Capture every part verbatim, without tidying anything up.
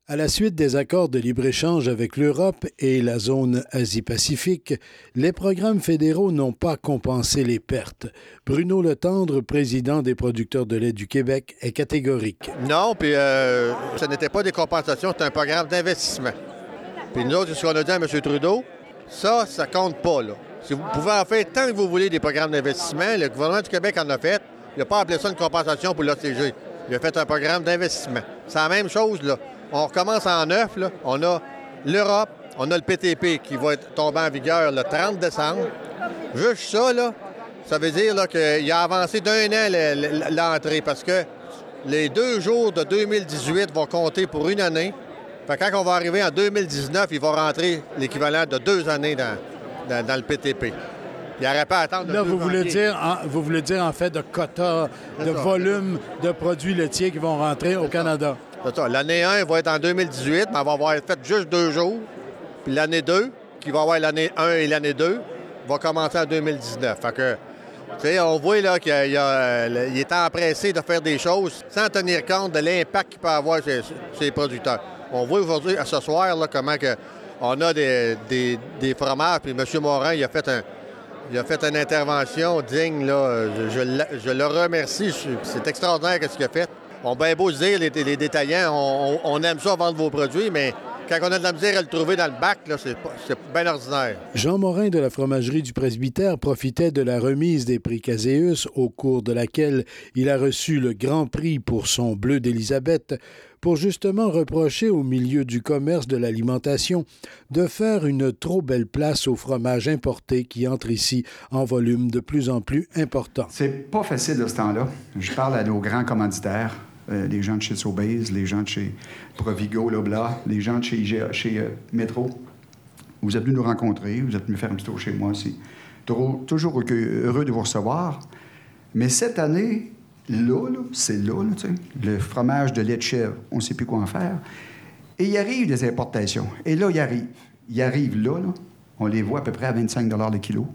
À la suite des accords de libre-échange avec l'Europe et la zone Asie-Pacifique, les programmes fédéraux n'ont pas compensé les pertes. Bruno Letendre, président des producteurs de lait du Québec, est catégorique. Non, puis euh, ce n'était pas des compensations, c'était un programme d'investissement. Puis nous autres, ce qu'on a dit à M. Trudeau, ça, ça compte pas, là. Si vous pouvez en faire tant que vous voulez des programmes d'investissement, le gouvernement du Québec en a fait, il n'a pas appelé ça une compensation pour l'O T G. Il a fait un programme d'investissement. C'est la même chose, là. On recommence en neuf, là. On a l'Europe, on a le P T P qui va être tombé en vigueur le trente décembre. Juste ça, là, ça veut dire là, qu'il a avancé d'un an l'entrée parce que les deux jours de deux mille dix-huit vont compter pour une année. Fait que quand on va arriver en deux mille dix-neuf, il va rentrer l'équivalent de deux années dans, dans, dans le P T P. Il n'aurait pas à attendre. Là, vous voulez, dire, en, vous voulez dire en fait de quotas, de volume de produits laitiers qui vont rentrer au Canada. C'est ça. L'année un va être en deux mille dix-huit, mais elle va avoir fait juste deux jours. Puis l'année deux, qui va avoir l'année un et l'année deux, va commencer en deux mille dix-neuf. Fait que, tu sais, on voit là qu'il y a, il est empressé de faire des choses sans tenir compte de l'impact qu'il peut avoir chez, chez les producteurs. On voit aujourd'hui, à ce soir, là, comment que on a des, des, des fromages. Puis M. Morin, il a fait un, il a fait une intervention digne, là. Je, je, je le remercie. C'est extraordinaire ce qu'il a fait. On a bien beau se dire, les, les détaillants, on, on aime ça vendre vos produits, mais quand on a de la misère à le trouver dans le bac, là, c'est, c'est bien ordinaire. Jean Morin de la fromagerie du Presbytère profitait de la remise des prix Caséus, au cours de laquelle il a reçu le grand prix pour son bleu d'Élisabeth, pour justement reprocher au milieu du commerce de l'alimentation de faire une trop belle place aux fromages importés qui entrent ici en volume de plus en plus important. C'est pas facile de ce temps-là. Je parle à nos grands commanditaires. Euh, les gens de chez Sobeys, les gens de chez Provigo, Loblaw, les gens de chez, I G A, chez euh, Métro. Vous êtes venus nous rencontrer, vous êtes venus faire un petit tour chez moi aussi. Toujours heureux de vous recevoir. Mais cette année, là, là c'est là, là tu sais, le fromage de lait de chèvre, on ne sait plus quoi en faire. Et il arrive des importations. Et là, il arrive. Il arrive là, là, on les voit à peu près à vingt-cinq dollars le kilo.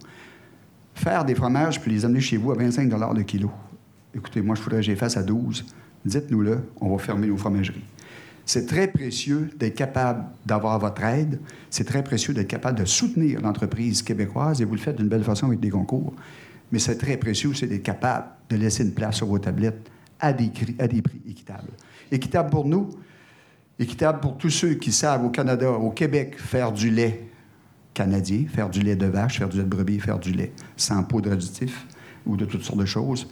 Faire des fromages puis les amener chez vous à vingt-cinq dollars le kilo. Écoutez, moi, je voudrais que j'y fasse à douze. Dites-nous-le, on va fermer nos fromageries. C'est très précieux d'être capable d'avoir votre aide. C'est très précieux d'être capable de soutenir l'entreprise québécoise, et vous le faites d'une belle façon avec des concours. Mais c'est très précieux aussi d'être capable de laisser une place sur vos tablettes à des, à des prix équitables. Équitable pour nous, équitable pour tous ceux qui savent au Canada, au Québec, faire du lait canadien, faire du lait de vache, faire du lait de brebis, faire du lait sans poudre additif ou de toutes sortes de choses.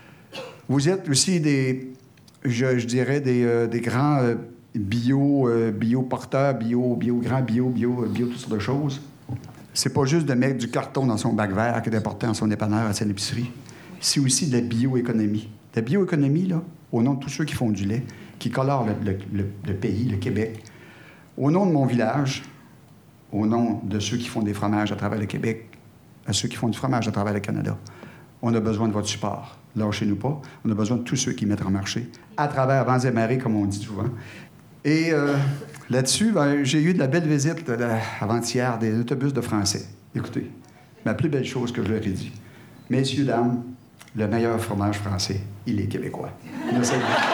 Vous êtes aussi des... Je, je dirais des, euh, des grands euh, bio, euh, bio-porteurs, bio, bio, grands bio, bio, bio, toutes sortes de choses. C'est pas juste de mettre du carton dans son bac vert que d'apporter dans son dépanneur à son épicerie. C'est aussi de la bioéconomie. La bioéconomie, là, au nom de tous ceux qui font du lait, qui colorent le, le, le, le pays, le Québec. Au nom de mon village, au nom de ceux qui font des fromages à travers le Québec, à ceux qui font du fromage à travers le Canada, on a besoin de votre support. Lâchez-nous pas. On a besoin de tous ceux qui mettent en marché, à travers vents et marées, comme on dit souvent. Et euh, là-dessus, ben, j'ai eu de la belle visite là, avant-hier des autobus de Français. Écoutez, ma plus belle chose que je leur ai dit. Messieurs, dames, le meilleur fromage français, il est québécois. Merci.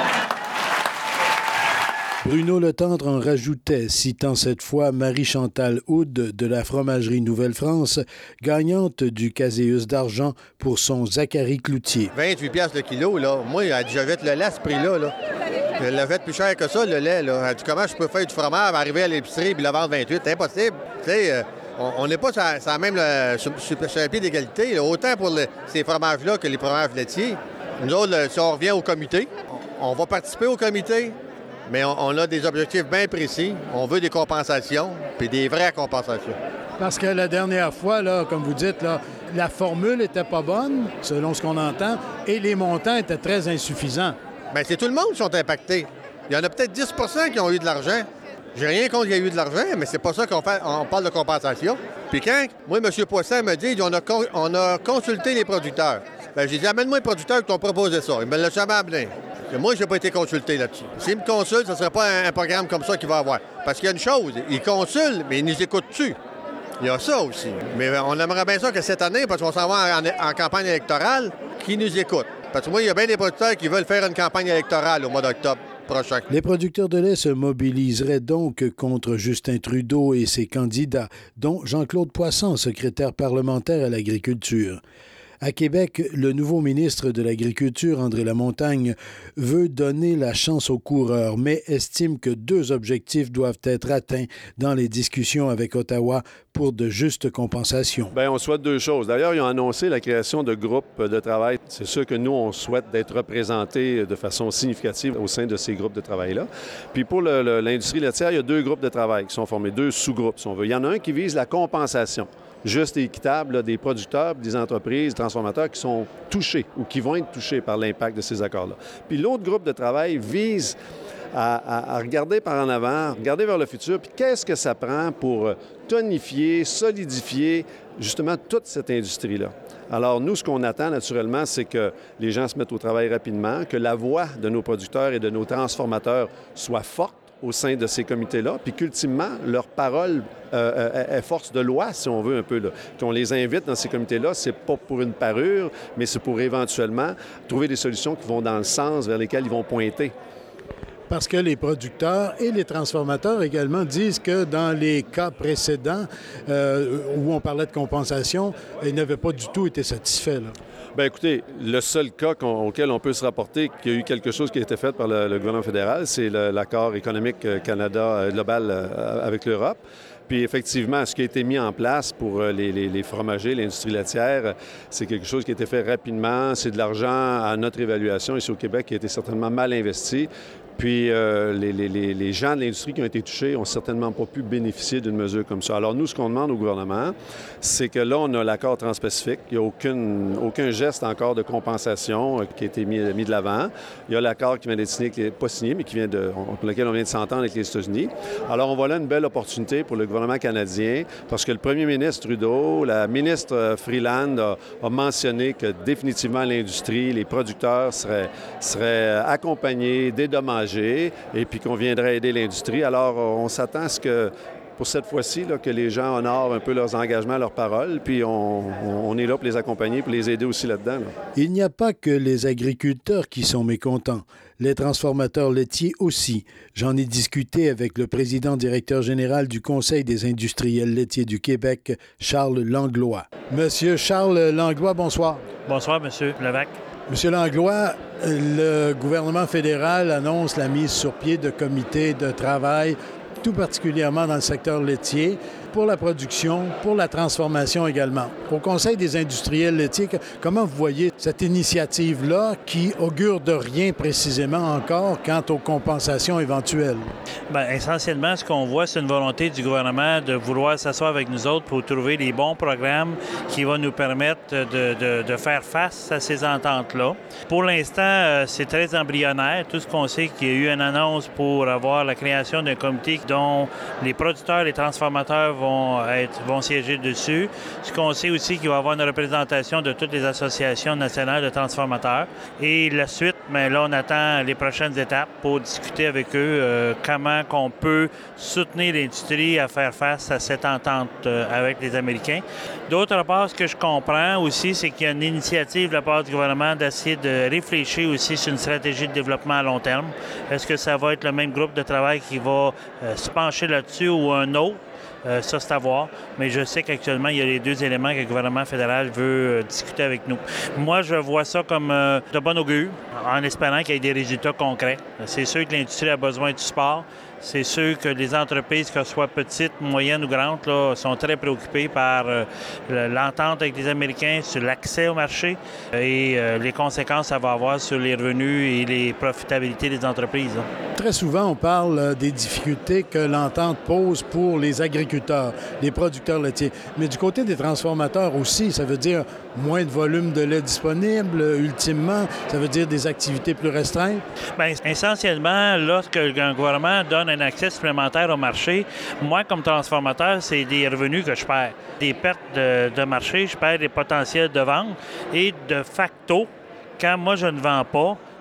Bruno Letendre en rajoutait, citant cette fois Marie-Chantal Houde de la fromagerie Nouvelle-France, gagnante du Caséus d'argent pour son Zachary Cloutier. vingt-huit piastres le kilo, là. Moi, elle dit, je vais te le lait à ce prix-là, là. Elle l'a fait plus cher que ça, le lait, là. Elle dit, comment je peux faire du fromage, arriver à l'épicerie et le vendre vingt-huit? C'est impossible. Tu sais, euh, on n'est pas sur, sur même le, sur, sur un pied d'égalité, là. Autant pour le, ces fromages-là que les fromages laitiers. Nous autres, là, si on revient au comité, on, on va participer au comité. Mais on, on a des objectifs bien précis. On veut des compensations, puis des vraies compensations. Parce que la dernière fois, là, comme vous dites, là, la formule n'était pas bonne, selon ce qu'on entend, et les montants étaient très insuffisants. Bien, c'est tout le monde qui sont impactés. Il y en a peut-être dix pour cent qui ont eu de l'argent. J'ai rien contre qu'il y ait eu de l'argent, mais c'est pas ça qu'on fait. On parle de compensation. Puis quand, moi, M. Poisson me dit, on a, con, on a consulté les producteurs. Bien, j'ai dit, amène-moi les producteurs qui t'ont proposé ça. Il me l'a jamais amené. Moi, je n'ai pas été consulté là-dessus. S'ils me consultent, ce ne serait pas un, un programme comme ça qu'il va avoir. Parce qu'il y a une chose, ils consultent, mais ils nous écoutent-tu? Il y a ça aussi. Mais on aimerait bien ça que cette année, parce qu'on s'en va en, en campagne électorale, qu'ils nous écoutent. Parce que moi, il y a bien des producteurs qui veulent faire une campagne électorale au mois d'octobre prochain. Les producteurs de lait se mobiliseraient donc contre Justin Trudeau et ses candidats, dont Jean-Claude Poisson, secrétaire parlementaire à l'agriculture. À Québec, le nouveau ministre de l'Agriculture, André Lamontagne, veut donner la chance aux coureurs, mais estime que deux objectifs doivent être atteints dans les discussions avec Ottawa pour de justes compensations. Bien, on souhaite deux choses. D'ailleurs, ils ont annoncé la création de groupes de travail. C'est sûr que nous, on souhaite d'être représentés de façon significative au sein de ces groupes de travail-là. Puis pour le, le, l'industrie laitière, il y a deux groupes de travail qui sont formés, deux sous-groupes, si on veut. Il y en a un qui vise la compensation juste et équitable là, des producteurs, des entreprises, des transformateurs qui sont touchés ou qui vont être touchés par l'impact de ces accords-là. Puis l'autre groupe de travail vise à, à, à regarder par en avant, regarder vers le futur, puis qu'est-ce que ça prend pour tonifier, solidifier justement toute cette industrie-là. Alors, nous, ce qu'on attend, naturellement, c'est que les gens se mettent au travail rapidement, que la voix de nos producteurs et de nos transformateurs soit forte au sein de ces comités-là, puis qu'ultimement, leur parole euh, est force de loi, si on veut un peu. Là. Qu'on les invite dans ces comités-là, c'est pas pour une parure, mais c'est pour éventuellement trouver des solutions qui vont dans le sens vers lesquels ils vont pointer. Parce que les producteurs et les transformateurs également disent que dans les cas précédents euh, où on parlait de compensation, ils n'avaient pas du tout été satisfaits, là. Bien, écoutez, le seul cas qu'on, auquel on peut se rapporter qu'il y a eu quelque chose qui a été fait par le, le gouvernement fédéral, c'est le, l'accord économique Canada euh, global euh, avec l'Europe. Puis effectivement, ce qui a été mis en place pour les, les, les fromagers, l'industrie laitière, c'est quelque chose qui a été fait rapidement. C'est de l'argent, à notre évaluation, ici au Québec, qui a été certainement mal investi. Puis euh, les, les, les gens de l'industrie qui ont été touchés n'ont certainement pas pu bénéficier d'une mesure comme ça. Alors nous, ce qu'on demande au gouvernement, c'est que là, on a l'accord transpacifique. Il n'y a aucune, aucun geste encore de compensation qui a été mis, mis de l'avant. Il y a l'accord qui vient d'être signé, qui n'est pas signé, mais qui vient de, pour lequel on vient de s'entendre avec les États-Unis. Alors on voit là une belle opportunité pour le gouvernement canadien, parce que le premier ministre Trudeau, la ministre Freeland a, a mentionné que définitivement l'industrie, les producteurs seraient, seraient accompagnés, dédommagés, et puis qu'on viendrait aider l'industrie. Alors, on s'attend à ce que, pour cette fois-ci, là, que les gens honorent un peu leurs engagements, leurs paroles, puis on, on est là pour les accompagner, pour les aider aussi là-dedans. Là. Il n'y a pas que les agriculteurs qui sont mécontents. Les transformateurs laitiers aussi. J'en ai discuté avec le président directeur général du Conseil des industriels laitiers du Québec, Charles Langlois. Monsieur Charles Langlois, bonsoir. Bonsoir, Monsieur Levac. Monsieur Langlois, le gouvernement fédéral annonce la mise sur pied de comités de travail, tout particulièrement dans le secteur laitier, pour la production, pour la transformation également. Au Conseil des industriels laitiers, comment vous voyez cette initiative-là qui augure de rien précisément encore quant aux compensations éventuelles? Bien, essentiellement, ce qu'on voit, c'est une volonté du gouvernement de vouloir s'asseoir avec nous autres pour trouver les bons programmes qui vont nous permettre de, de, de faire face à ces ententes-là. Pour l'instant, c'est très embryonnaire. Tout ce qu'on sait, qu'il y a eu une annonce pour avoir la création d'un comité dont les producteurs et les transformateurs vont, être, vont siéger dessus. Ce qu'on sait aussi, qu'il va y avoir une représentation de toutes les associations nationales de transformateurs. Et la suite, bien là, on attend les prochaines étapes pour discuter avec eux euh, comment qu'on peut soutenir l'industrie à faire face à cette entente euh, avec les Américains. D'autre part, ce que je comprends aussi, c'est qu'il y a une initiative de la part du gouvernement d'essayer de réfléchir aussi sur une stratégie de développement à long terme. Est-ce que ça va être le même groupe de travail qui va euh, se pencher là-dessus ou un autre? Euh, ça, c'est à voir. Mais je sais qu'actuellement, il y a les deux éléments que le gouvernement fédéral veut euh, discuter avec nous. Moi, je vois ça comme euh, de bon augure, en espérant qu'il y ait des résultats concrets. C'est sûr que l'industrie a besoin du support. C'est sûr que les entreprises, qu'elles soient petites, moyennes ou grandes, là, sont très préoccupées par euh, l'entente avec les Américains sur l'accès au marché et euh, les conséquences que ça va avoir sur les revenus et les profitabilités des entreprises. Là. Très souvent, on parle des difficultés que l'entente pose pour les agriculteurs, les producteurs laitiers. Mais du côté des transformateurs aussi, ça veut dire moins de volume de lait disponible, ultimement, ça veut dire des activités plus restreintes? Bien, essentiellement, lorsque un gouvernement donne un accès supplémentaire au marché, moi, comme transformateur, c'est des revenus que je perds. Des pertes de, de marché, je perds des potentiels de vente et de facto, quand moi, je ne vends pas,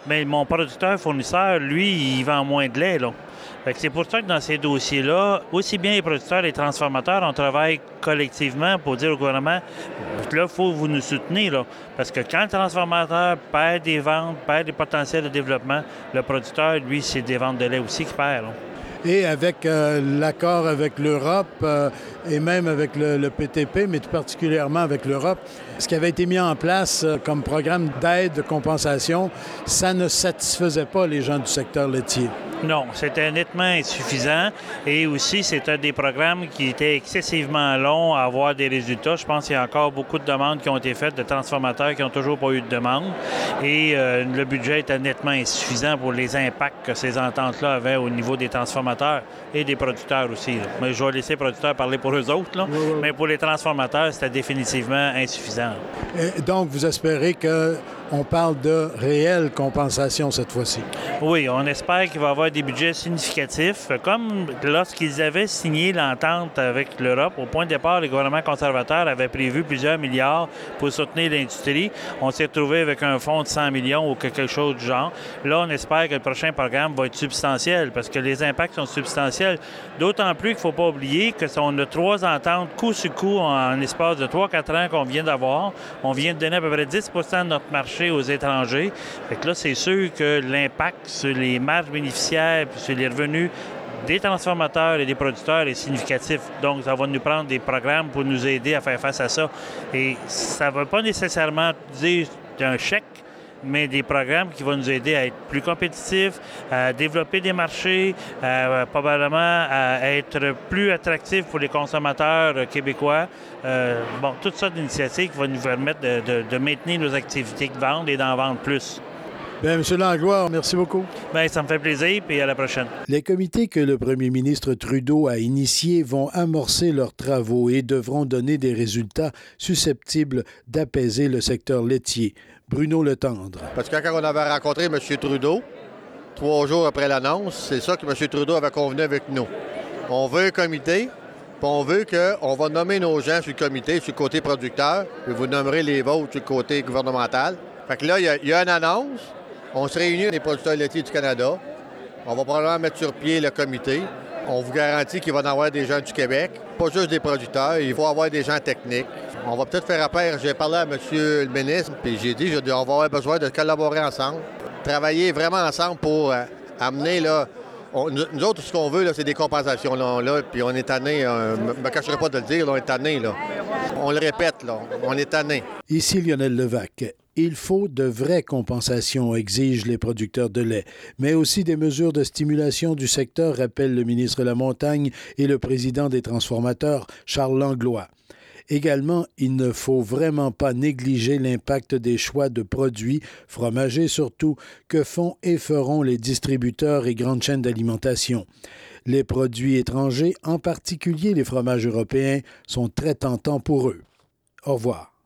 mais mon producteur-fournisseur, lui, il vend moins de lait, là. Fait que c'est pour ça que dans ces dossiers-là, aussi bien les producteurs et les transformateurs, on travaille collectivement pour dire au gouvernement, là, il faut que vous nous soutenir, là. Parce que quand le transformateur perd des ventes, perd des potentiels de développement, le producteur, lui, c'est des ventes de lait aussi qui perd, là. Et avec euh, l'accord avec l'Europe euh, et même avec le, le P T P, mais tout particulièrement avec l'Europe, ce qui avait été mis en place euh, comme programme d'aide, de compensation, ça ne satisfaisait pas les gens du secteur laitier. Non, c'était nettement insuffisant et aussi c'est un des programmes qui était excessivement long à avoir des résultats. Je pense qu'il y a encore beaucoup de demandes qui ont été faites de transformateurs qui n'ont toujours pas eu de demande et euh, le budget était nettement insuffisant pour les impacts que ces ententes-là avaient au niveau des transformateurs et des producteurs aussi, là. Mais je vais laisser les producteurs parler pour eux autres, là. Oui, oui. Mais pour les transformateurs, c'était définitivement insuffisant. Et donc, vous espérez qu'on parle de réelle compensation cette fois-ci? Oui, on espère qu'il va y avoir des budgets significatifs. Comme lorsqu'ils avaient signé l'entente avec l'Europe, au point de départ, les gouvernements conservateurs avaient prévu plusieurs milliards pour soutenir l'industrie. On s'est retrouvé avec un fonds de cent millions ou quelque chose du genre. Là, on espère que le prochain programme va être substantiel parce que les impacts sont substantiels. D'autant plus qu'il ne faut pas oublier que on a trois ententes coup sur coup en espace de trois à quatre ans qu'on vient d'avoir. On vient de donner à peu près dix pour cent de notre marché aux étrangers. Fait que là, c'est sûr que l'impact sur les marges bénéficiaires puis sur les revenus des transformateurs et des producteurs est significatif. Donc, ça va nous prendre des programmes pour nous aider à faire face à ça. Et ça ne veut pas nécessairement dire un chèque, mais des programmes qui vont nous aider à être plus compétitifs, à développer des marchés, à, probablement à être plus attractifs pour les consommateurs québécois. Euh, bon, toutes sortes d'initiatives qui vont nous permettre de, de, de maintenir nos activités de vente et d'en vendre plus. Bien, M. Langlois, merci beaucoup. Bien, ça me fait plaisir, puis à la prochaine. Les comités que le premier ministre Trudeau a initiés vont amorcer leurs travaux et devront donner des résultats susceptibles d'apaiser le secteur laitier. Bruno Letendre. Parce que quand on avait rencontré M. Trudeau, trois jours après l'annonce, c'est ça que M. Trudeau avait convenu avec nous. On veut un comité, puis on veut qu'on va nommer nos gens sur le comité, sur le côté producteur, puis vous nommerez les vôtres sur le côté gouvernemental. Fait que là, il y, y a une annonce. On se réunit les producteurs laitiers du Canada. On va probablement mettre sur pied le comité. On vous garantit qu'il va y avoir des gens du Québec, pas juste des producteurs, il faut avoir des gens techniques. On va peut-être faire appel, j'ai parlé à M. le ministre, puis j'ai dit qu'on va avoir besoin de collaborer ensemble, travailler vraiment ensemble pour euh, amener, là, on, nous autres, ce qu'on veut, là, c'est des compensations, là, là puis on est tanné, euh, je ne me cacherai pas de le dire, là, on est tanné, là. On le répète, là, on est tanné. Ici Lionel Levac. Il faut de vraies compensations, exigent les producteurs de lait, mais aussi des mesures de stimulation du secteur, rappelle le ministre Lamontagne et le président des transformateurs, Charles Langlois. Également, il ne faut vraiment pas négliger l'impact des choix de produits, fromagers surtout, que font et feront les distributeurs et grandes chaînes d'alimentation. Les produits étrangers, en particulier les fromages européens, sont très tentants pour eux. Au revoir.